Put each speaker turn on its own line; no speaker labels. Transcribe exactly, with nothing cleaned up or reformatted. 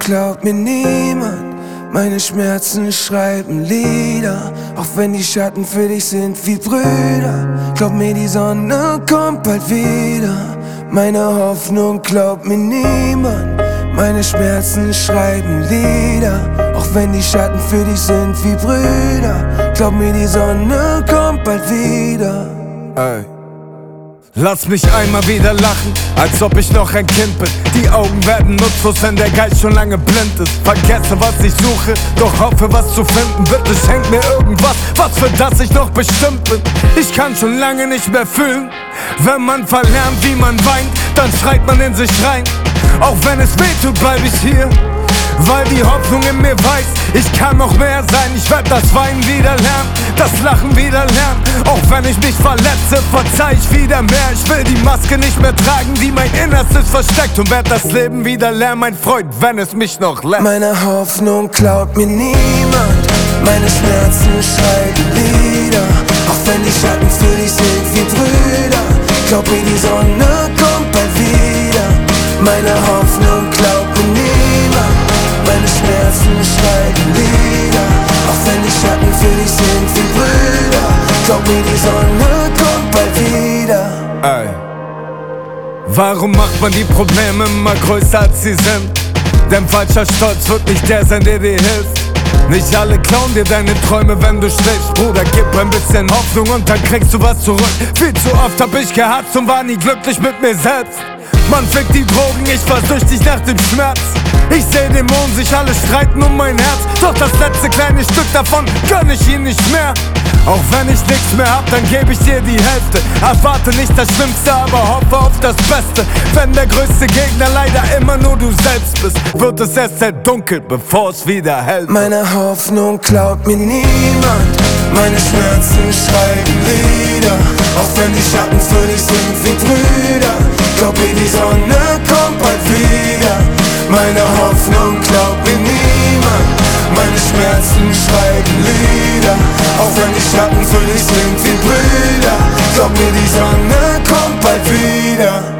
klaut mir niemand. Meine Schmerzen schreiben Lieder, auch wenn die Schatten für dich sind wie Brüder. Glaub mir, die Sonne kommt bald wieder. Meine Hoffnung glaubt mir niemand. Meine Schmerzen schreiben Lieder, auch wenn die Schatten für dich sind wie Brüder. Glaub mir, die Sonne kommt bald wieder.
Ey. Lass mich einmal wieder lachen, als ob ich noch ein Kind bin. Die Augen werden nutzlos, wenn der Geist schon lange blind ist. Vergesse, was ich suche, doch hoffe, was zu finden wird. Es schenkt mir irgendwas, was für das ich noch bestimmt bin. Ich kann schon lange nicht mehr fühlen. Wenn man verlernt, wie man weint, dann schreit man in sich rein. Auch wenn es weh tut, bleib ich hier, weil die Hoffnung in mir weiß, ich kann noch mehr sein. Ich werd das Weinen wieder lernen, das Lachen wieder lernen. Auch wenn ich mich verletze, verzeih ich wieder mehr. Ich will die Maske nicht mehr tragen, die mein Innerstes versteckt, und werd das Leben wieder lernen, mein Freund, wenn es mich noch lässt.
Meine Hoffnung klaut mir niemand. Meine Schmerzen schreiben Lieder, auch wenn die Schatten für dich sind wie Brüder. Glaub mir, die Sonne kommt bald wieder. Meine Hoffnung glaubt mir niemand. Meine Schmerzen schreiben Lieder, auch wenn die Schatten für dich sind wie Brüder. Glaub mir, die Sonne kommt bald wieder.
Ey. Warum macht man die Probleme immer größer als sie sind? Denn falscher Stolz wird nicht der sein, der dir hilft. Nicht alle klauen dir deine Träume, wenn du schläfst. Bruder, gib ein bisschen Hoffnung und dann kriegst du was zurück. Viel zu oft hab ich gehatzt und war nie glücklich mit mir selbst. Man fickt die Drogen, ich war süchtig nach dem Schmerz. Ich seh Dämonen, sich alle streiten um mein Herz. Doch das letzte kleine Stück davon gönn ich ihnen nicht mehr. Auch wenn ich nichts mehr hab, dann geb ich dir die Hälfte. Erwarte nicht das Schlimmste, aber hoffe auf das Beste. Wenn der größte Gegner leider immer nur du selbst bist, wird es erst hell dunkel, bevor es wieder hell wird.
Meine Hoffnung klaut mir niemand. Meine Schmerzen schreiben Lieder, auch wenn die Schatten für dich sind wie Brüder. Glaub mir, die Sonne kommt bald wieder. Meine Hoffnung glaubt mir niemand. Meine Schmerzen schreiben Lieder, auch wenn die Schatten für dich sind wie Brüder. Glaub mir, die Sonne kommt bald wieder.